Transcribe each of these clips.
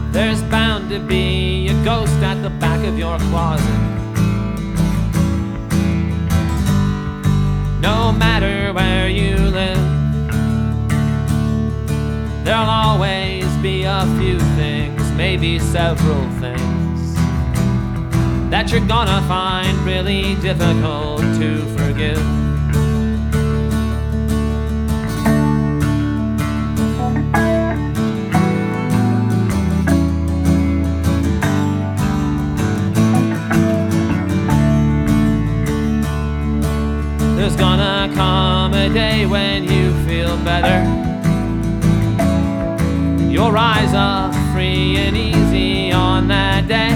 there's bound to be a ghost at the back of your closet. No matter where you live, there'll always be a few things, maybe several things, that you're gonna find really difficult to forgive. There's gonna come a day when you feel better. You'll rise up free and easy on that day,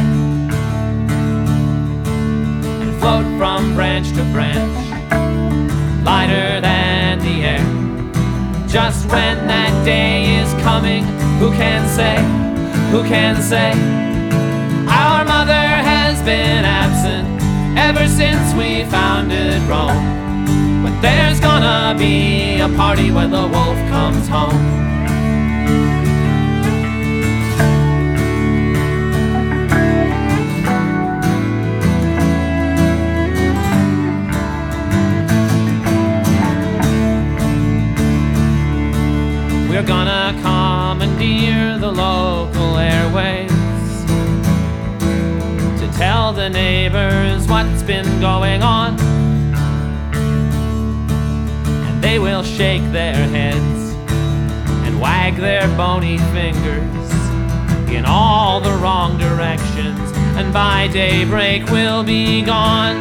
and float from branch to branch, lighter than the air. Just when that day is coming, who can say, who can say? Our mother has been absent ever since we founded Rome. But there's gonna be a party when the wolf comes home. We're gonna commandeer the local airwaves to tell the neighbors what's been going on. They will shake their heads and wag their bony fingers in all the wrong directions, and by daybreak we'll be gone.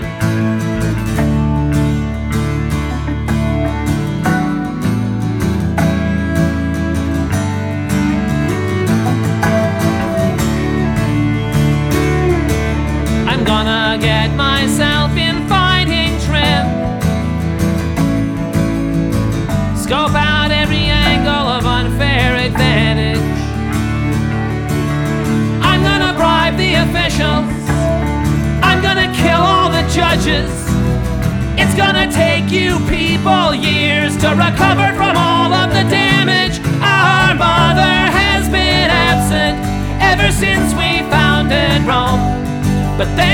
I'm gonna get myself in fighting trim, scope out every angle of unfair advantage. I'm gonna bribe the officials, I'm gonna kill all the judges. It's gonna take you people years to recover from all of the damage. Our mother has been absent ever since we founded Rome, but